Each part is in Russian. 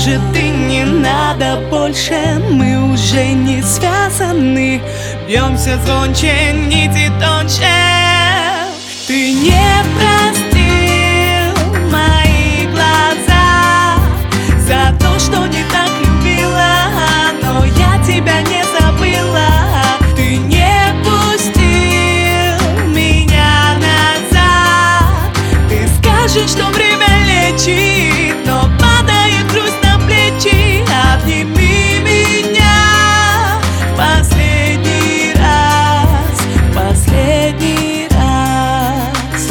Может, и не надо больше, мы уже не связаны. Бьемся звонче, нити тоньше. Ты не простил мои глаза за то, что не так любила, но я тебя не забыла. Ты не пустил меня назад. Ты скажешь, что время лечит, но падает грусть на плечи. Обними меня в последний раз, в последний раз.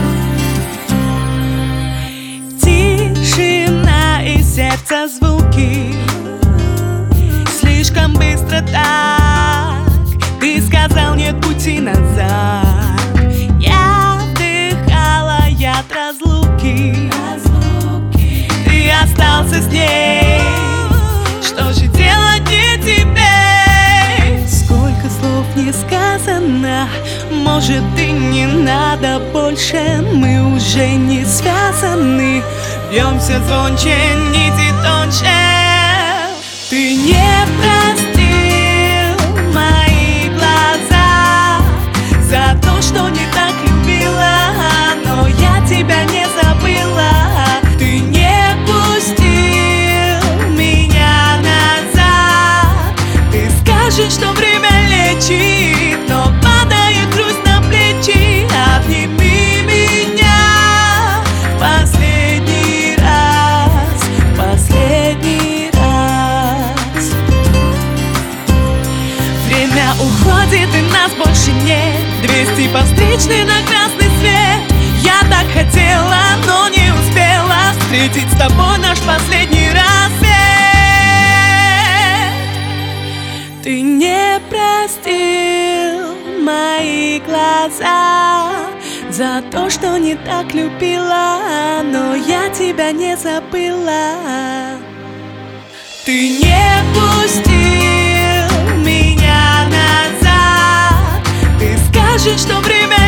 Тишина и сердца звуки слишком быстро так. Ты сказал, нет пути назад. Я вдыхала яд разлуки. Ты остался с ней. Что же делать мне теперь? Сколько слов не сказано. Может, и не надо больше, мы уже не связаны. Бьемся звонче, нити тоньше. Ты не простил мои глаза за то, что не так любила, но я тебя не забыла. Ты не пустил меня назад. Ты скажешь, что время лечит, но падает грусть на плечи. Обними меня в последний раз, в последний раз. Время уходит, и нас больше нет. 200 по встречной на красный свет. Я так хотела, но не успела встретить с тобой наш последний рассвет. Ты не простил мои глаза за то, что не так любила, но я тебя не забыла. Ты не пустил меня назад. Ты скажешь, что время